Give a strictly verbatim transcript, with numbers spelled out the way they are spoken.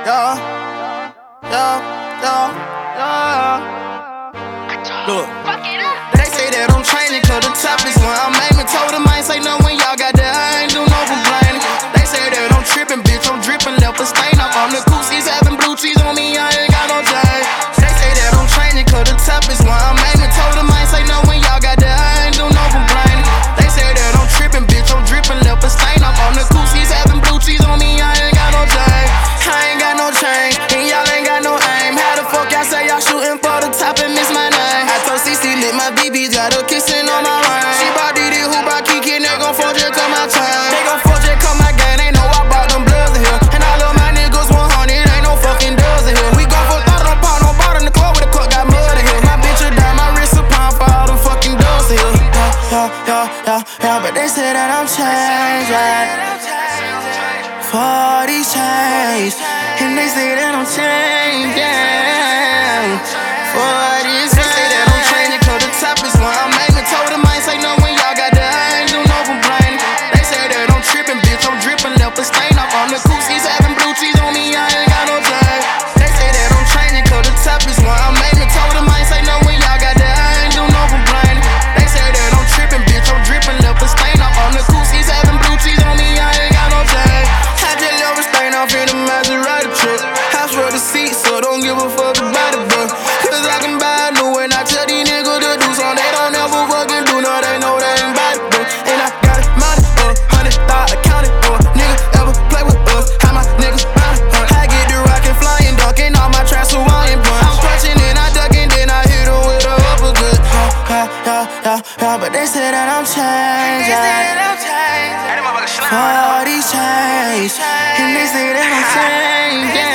Yeah, yeah, yeah, yeah. Look, they say that I'm training cause the top is where I'm aiming. Told them I ain't say no when y'all got that, I ain't do no complaining. They say that I'm tripping, bitch, I'm dripping, left a stain up on the coochies, having blue cheese on me, I ain't got no change. They say that I'm training cause the top is where I'm aiming. Told them I ain't say no when y'all got that, I ain't do no complaining. They say that I'm tripping, bitch, I'm dripping, left a stain up on the coochies, having blue cheese on me, I ain't got no change. I ain't got no change, and y'all ain't got no aim. How the fuck y'all say y'all shooting for the top and miss my name? I told C C lit my B Bs, got her kissing on my ring. She bout Diddy, who bout Kiki, they gon' forge it, come my time. They gon' forge it, come my gang, they know I bought them bloods in here. And all of my niggas one hundred, ain't no fucking dubs in here. We gon' for thought on pound, on bought in the club with a cup, got mud in here. My bitch a dime, my wrist a pound for all them fucking dubs in here. Yeah, yeah, yeah, yeah, but they say that I'm changing for these chains, and they say that I'm changing for these. They say that I'm training cause the top is where I'm aiming. Told them I ain't say no when y'all got that, I ain't do no complaining. They say that I'm tripping, bitch, I'm dripping, left a stain up on the coochies, having blue cheese on me, I ain't got no change. They say that I'm training cause the top is where I'm aiming. Told them I ain't say no when y'all got that, I ain't do no complaining. They say that I'm tripping, bitch, I'm dripping, left a stain up on the coochies, having blue cheese on me, I ain't got no change. I just love a stain off in the Maserati truck. House for the seat, so don't give a fuck about it, bro. Cause I can buy a new one, I tell these niggas to do something they don't ever fucking do, no, they know they ain't about it, bro. And I got it, money, uh, hundred thousand accounted, uh, nigga ever play with us, how my niggas bout it, uh. I get the rockin', flying, dunking, all my traps so I ain't punch. I'm punching and I ducking, then I hit her with a uppercut. Yeah, yeah, yeah, yeah, but they say that I'm changing for these chains, and they say that I'm changing.